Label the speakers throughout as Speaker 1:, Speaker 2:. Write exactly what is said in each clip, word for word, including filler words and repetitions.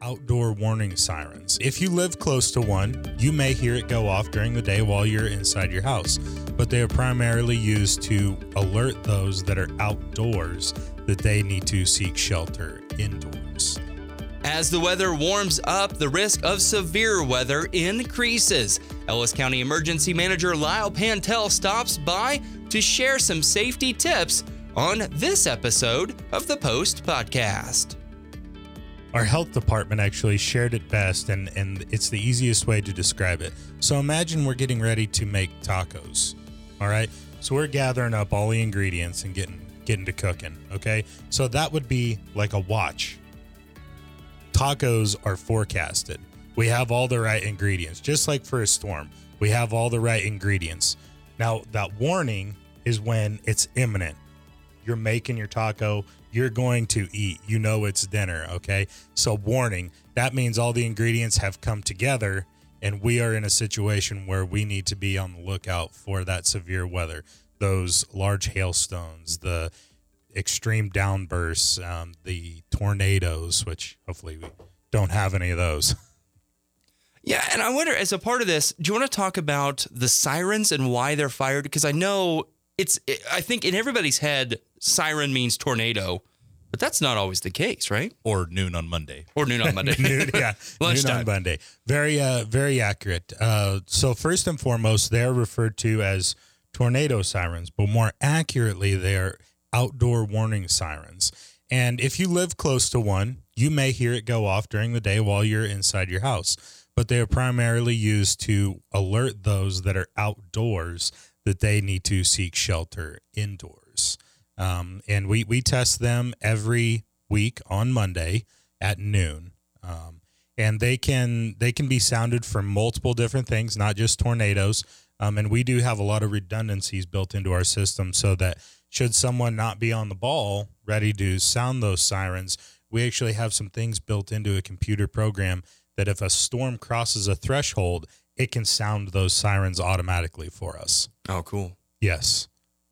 Speaker 1: outdoor warning sirens. If you live close to one, you may hear it go off during the day while you're inside your house, but they are primarily used to alert those that are outdoors that they need to seek shelter indoors.
Speaker 2: As the weather warms up, the risk of severe weather increases. Ellis County Emergency Manager Lyle Pantel stops by to share some safety tips on this episode of the Post Podcast.
Speaker 1: Our health department actually shared it best, and, and it's the easiest way to describe it. So imagine we're getting ready to make tacos, all right? So we're gathering up all the ingredients and getting getting to cooking, okay? So that would be like a watch. Tacos are forecasted. We have all the right ingredients, just like for a storm. We have all the right ingredients. Now, that warning is when it's imminent. You're making your taco, you're going to eat, you know it's dinner, okay? So warning, that means all the ingredients have come together and we are in a situation where we need to be on the lookout for that severe weather, those large hailstones, the extreme downbursts, um, the tornadoes, which hopefully we don't have any of those.
Speaker 2: Yeah, and I wonder, as a part of this, do you want to talk about the sirens and why they're fired? Because I know it's, I think in everybody's head, siren means tornado, but that's not always the case, right?
Speaker 3: Or noon on Monday.
Speaker 2: Or noon on Monday.
Speaker 1: noon, yeah, noon on Monday. Very, uh, very accurate. Uh, so first and foremost, they're referred to as tornado sirens, but more accurately, they're outdoor warning sirens. And if you live close to one, you may hear it go off during the day while you're inside your house, but they are primarily used to alert those that are outdoors that they need to seek shelter indoors. Um, and we, we test them every week on Monday at noon. Um, and they can, they can be sounded for multiple different things, not just tornadoes. Um, and we do have a lot of redundancies built into our system so that should someone not be on the ball ready to sound those sirens, we actually have some things built into a computer program that if a storm crosses a threshold, it can sound those sirens automatically for us.
Speaker 2: Oh, cool.
Speaker 1: Yes.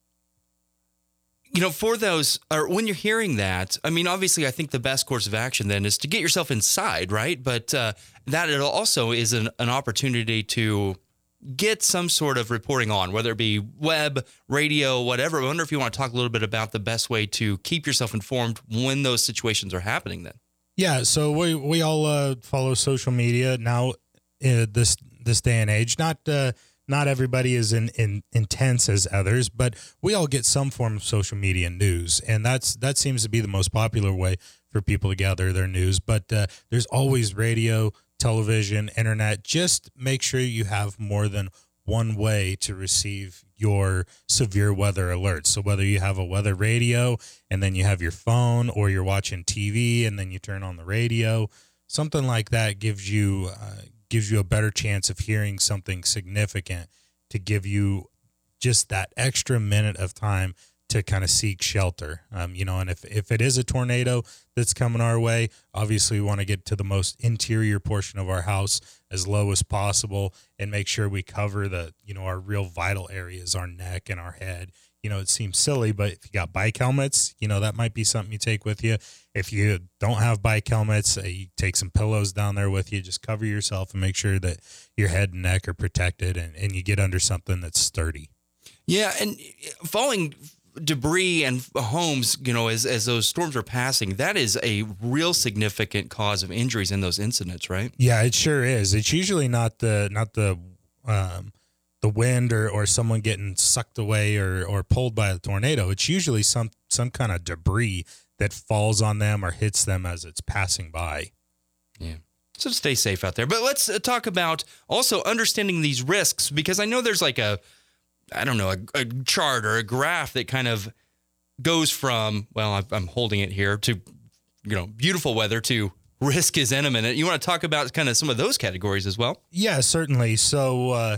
Speaker 2: You know, for those, or when you're hearing that, I mean, obviously, I think the best course of action then is to get yourself inside, right? But uh, that it also is an, an opportunity to get some sort of reporting on, whether it be web, radio, whatever. I wonder if you want to talk a little bit about the best way to keep yourself informed when those situations are happening then.
Speaker 1: Yeah, so we we all uh, follow social media now. Uh, this this day and age, not uh, not everybody is in, in intense as others, but we all get some form of social media news, and that's that seems to be the most popular way for people to gather their news. But uh, there's always radio, television, internet. Just make sure you have more than one way to receive your severe weather alerts. So whether you have a weather radio and then you have your phone, or you're watching T V and then you turn on the radio, something like that gives you uh, gives you a better chance of hearing something significant to give you just that extra minute of time to kind of seek shelter. Um, you know, and if, if it is a tornado that's coming our way, obviously we want to get to the most interior portion of our house as low as possible and make sure we cover the, you know, our real vital areas, our neck and our head. You know, it seems silly, but if you got bike helmets, you know, that might be something you take with you. If you don't have bike helmets, uh, you take some pillows down there with you, just cover yourself and make sure that your head and neck are protected, and, and you get under something that's sturdy.
Speaker 2: Yeah, and falling debris and homes, you know, as as those storms are passing, that is a real significant cause of injuries in those incidents, right?
Speaker 1: Yeah, it sure is. It's usually not the not the um, the wind or, or someone getting sucked away or, or pulled by a tornado. It's usually some some kind of debris that falls on them or hits them as it's passing by.
Speaker 2: Yeah. So stay safe out there. But let's uh, talk about also understanding these risks, because I know there's like a I don't know, a, a chart or a graph that kind of goes from, well, I'm holding it here, to, you know, beautiful weather to risk is imminent. You want to talk about kind of some of those categories as well?
Speaker 1: Yeah, certainly. So uh,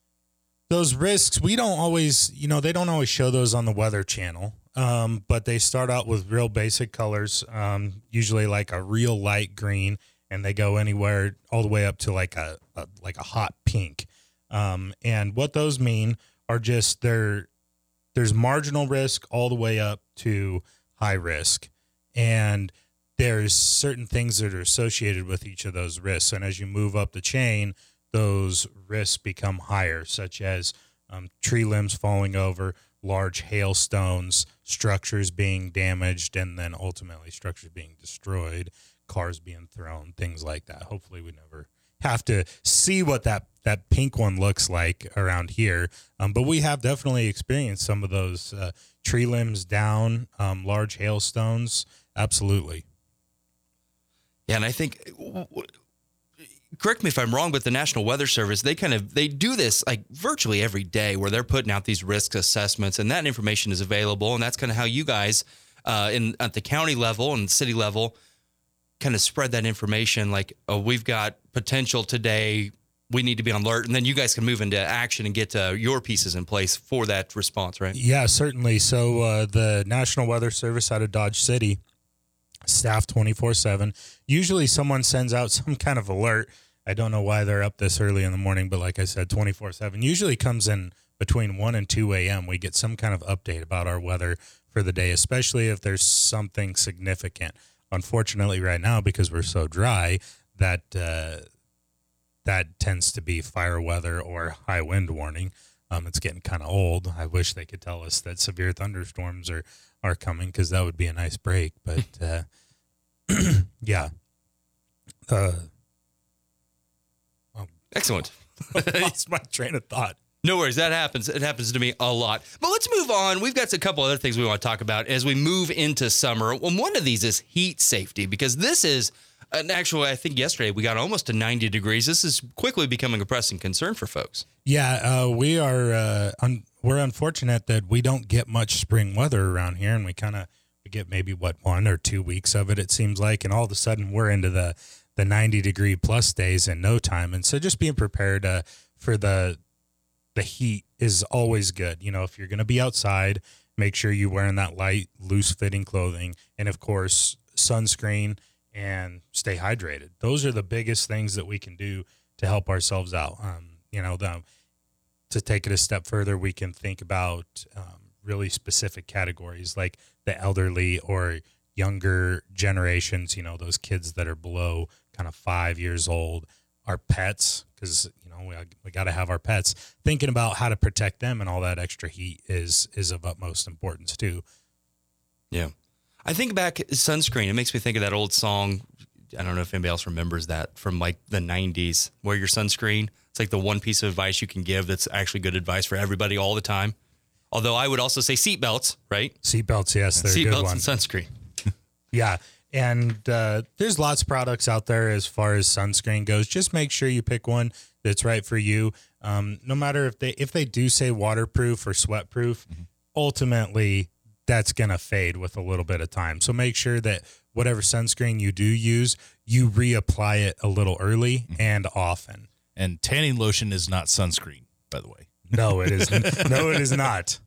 Speaker 1: those risks, we don't always, you know, they don't always show those on the Weather Channel, um, but they start out with real basic colors, um, usually like a real light green, and they go anywhere all the way up to like a, a like a hot pink. Um, and what those mean are just there, there's marginal risk all the way up to high risk. And there's certain things that are associated with each of those risks. And as you move up the chain, those risks become higher, such as um, tree limbs falling over, large hailstones, structures being damaged, and then ultimately structures being destroyed, cars being thrown, things like that. Hopefully we never have to see what that, that pink one looks like around here. Um, but we have definitely experienced some of those uh, tree limbs down, um, large hailstones. Absolutely.
Speaker 2: Yeah, and I think, correct me if I'm wrong, but the National Weather Service, they kind of, they do this like virtually every day where they're putting out these risk assessments, and that information is available. And that's kind of how you guys uh, in at the county level and city level kind of spread that information. Like, oh, we've got potential today, we need to be on alert. And then you guys can move into action and get uh, your pieces in place for that response, right?
Speaker 1: Yeah, certainly. So uh, the National Weather Service out of Dodge City, staff twenty-four seven. Usually someone sends out some kind of alert. I don't know why they're up this early in the morning, but like I said, twenty-four seven. Usually comes in between one and two a.m. We get some kind of update about our weather for the day, especially if there's something significant. Unfortunately, right now, because we're so dry, that uh, that tends to be fire weather or high wind warning. Um, it's getting kind of old. I wish they could tell us that severe thunderstorms are, are coming, because that would be a nice break. But, uh, yeah. Uh,
Speaker 2: um, Excellent.
Speaker 1: I lost my train of thought.
Speaker 2: No worries. That happens. It happens to me a lot. But let's move on. We've got a couple other things we want to talk about as we move into summer. Well, one of these is heat safety, because this is an actual, I think yesterday we got almost to ninety degrees. This is quickly becoming a pressing concern for folks.
Speaker 1: Yeah, uh, we are, uh, un- we're unfortunate that we don't get much spring weather around here, and we kind of we get maybe, what, one or two weeks of it, it seems like, and all of a sudden we're into the, the ninety degree plus days in no time. And so just being prepared uh, for the the heat is always good. You know, if you're going to be outside, make sure you're wearing that light, loose fitting clothing, and of course, sunscreen, and stay hydrated. Those are the biggest things that we can do to help ourselves out. Um, you know, the, to take it a step further, we can think about um, really specific categories like the elderly or younger generations, you know, those kids that are below kind of five years old, our pets, because, you know, we, we got to have our pets. Thinking about how to protect them and all that extra heat is is of utmost importance too.
Speaker 2: Yeah. I think back sunscreen. It makes me think of that old song. I don't know if anybody else remembers that from like the nineties. Wear your sunscreen. It's like the one piece of advice you can give that's actually good advice for everybody all the time. Although I would also say seatbelts, right?
Speaker 1: Seatbelts, yes, they're a good one.
Speaker 2: Seatbelts and sunscreen.
Speaker 1: Yeah, and uh, there's lots of products out there as far as sunscreen goes. Just make sure you pick one that's right for you. Um, no matter if they if they do say waterproof or sweatproof, mm-hmm. ultimately that's going to fade with a little bit of time. So make sure that whatever sunscreen you do use, you reapply it a little early mm-hmm. and often.
Speaker 3: And tanning lotion is not sunscreen, by the way.
Speaker 1: No, it is. No, it is not.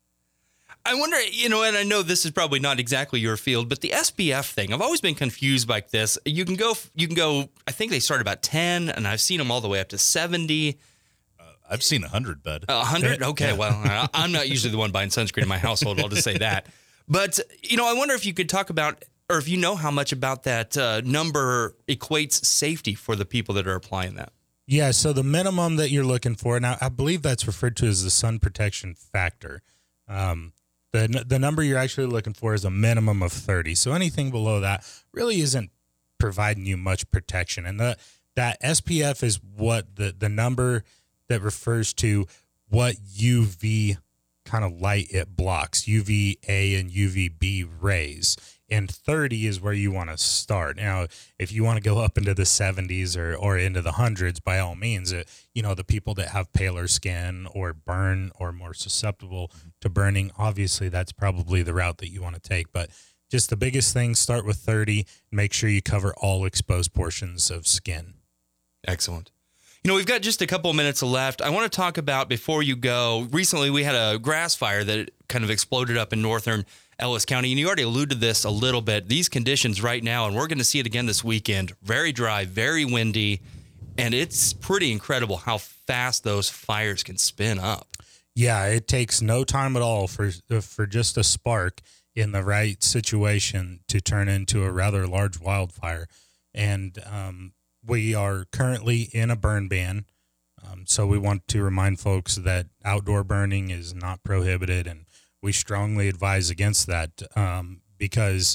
Speaker 2: I wonder, you know, and I know this is probably not exactly your field, but the S P F thing, I've always been confused by this. You can go, you can go, I think they start about ten, and I've seen them all the way up to seventy.
Speaker 3: Uh, I've seen one hundred, bud.
Speaker 2: one hundred? Okay, well, I'm not usually the one buying sunscreen in my household, I'll just say that. But, you know, I wonder if you could talk about, or if you know how much about that uh, number equates safety for the people that are applying that.
Speaker 1: Yeah, so the minimum that you're looking for, now I believe that's referred to as the sun protection factor. Um, the the number you're actually looking for is a minimum of thirty. So anything below that really isn't providing you much protection. And the, that S P F is what the, the number that refers to what U V kind of light it blocks, U V A and U V B rays. And thirty is where you want to start. Now, if you want to go up into the seventies or, or into the hundreds, by all means, it, you know, the people that have paler skin or burn or more susceptible to burning, obviously that's probably the route that you want to take. But just the biggest thing, start with thirty. Make sure you cover all exposed portions of skin.
Speaker 2: Excellent. You know, we've got just a couple of minutes left. I want to talk about, before you go, recently we had a grass fire that kind of exploded up in northern Ellis County, and you already alluded to this a little bit. These conditions right now, and we're going to see it again this weekend, very dry, very windy, and it's pretty incredible how fast those fires can spin up.
Speaker 1: Yeah, it takes no time at all for for just a spark, in the right situation to turn into a rather large wildfire. And um, we are currently in a burn ban. Um, so we want to remind folks that outdoor burning is not prohibited, and we strongly advise against that um, because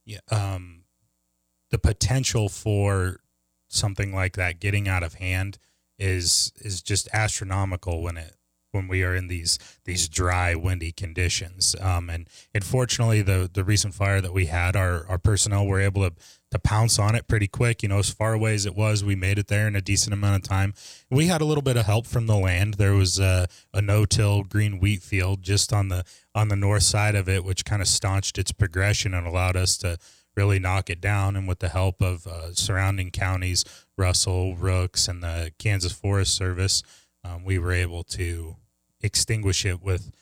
Speaker 1: um, the potential for something like that getting out of hand is is just astronomical when it when we are in these these dry, windy conditions. Um, and unfortunately, the the recent fire that we had, our our personnel were able to to pounce on it pretty quick. You know, as far away as it was, we made it there in a decent amount of time. We had a little bit of help from the land. There was a, a no-till green wheat field just on the on the north side of it, which kind of staunched its progression and allowed us to really knock it down. And with the help of uh, surrounding counties, Russell, Rooks, and the Kansas Forest Service, um, we were able to extinguish it with,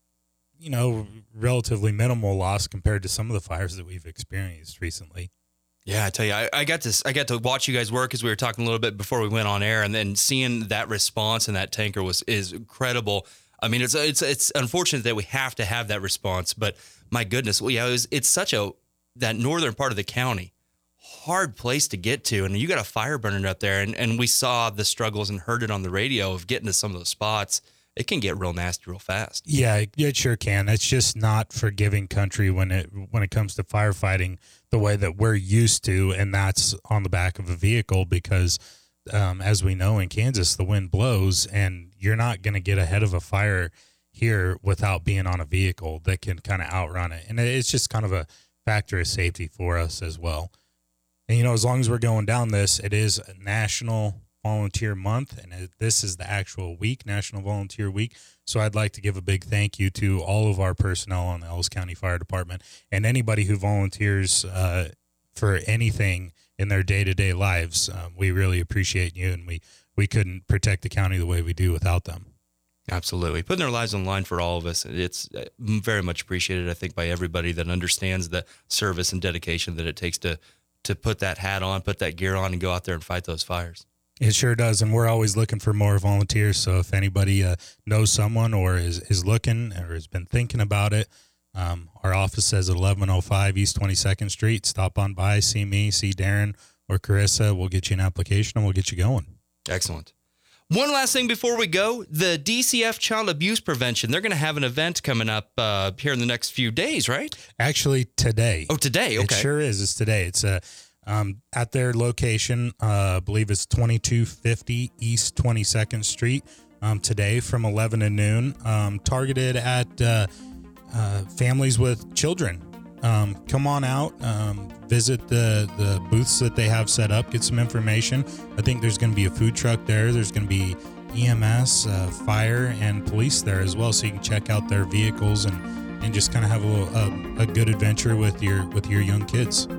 Speaker 1: you know, relatively minimal loss compared to some of the fires that we've experienced recently.
Speaker 2: Yeah, I tell you, I, I got to I got to watch you guys work as we were talking a little bit before we went on air, and then seeing that response in that tanker was is incredible. I mean, it's it's it's unfortunate that we have to have that response, but my goodness, well, yeah, it was, it's such a that northern part of the county, hard place to get to, and you got a fire burning up there, and and we saw the struggles and heard it on the radio of getting to some of those spots. It can get real nasty real fast.
Speaker 1: Yeah, it sure can. It's just not forgiving country when it when it comes to firefighting the way that we're used to, and that's on the back of a vehicle because, um, as we know in Kansas, the wind blows, and you're not going to get ahead of a fire here without being on a vehicle that can kind of outrun it. And it's just kind of a factor of safety for us as well. And, you know, as long as we're going down this, it is a National Volunteer Month, and it, this is the actual week, National Volunteer Week. So I'd like to give a big thank you to all of our personnel on the Ellis County Fire Department and anybody who volunteers uh, for anything in their day-to-day lives. Um, we really appreciate you, and we, we couldn't protect the county the way we do without them.
Speaker 2: Absolutely. Putting their lives on the line for all of us. It's very much appreciated, I think, by everybody that understands the service and dedication that it takes to, to put that hat on, put that gear on, and go out there and fight those fires.
Speaker 1: It sure does, and we're always looking for more volunteers. So if anybody uh, knows someone or is, is looking or has been thinking about it, um, our office is at eleven oh five East twenty-second Street. Stop on by, see me, see Darren or Carissa. We'll get you an application and we'll get you going.
Speaker 2: Excellent. One last thing before we go, the D C F Child Abuse Prevention, they're going to have an event coming up uh, here in the next few days, right?
Speaker 1: Actually, today.
Speaker 2: Oh, today, okay.
Speaker 1: It sure is. It's today. It's a... Um, at their location, uh, I believe it's twenty-two fifty East twenty-second Street, um, today from eleven to noon, um, targeted at uh, uh, families with children. Um, come on out, um, visit the, the booths that they have set up, get some information. I think there's going to be a food truck there. There's going to be E M S, uh, fire, and police there as well, so you can check out their vehicles and, and just kind of have a, little, a, a good adventure with your with your young kids.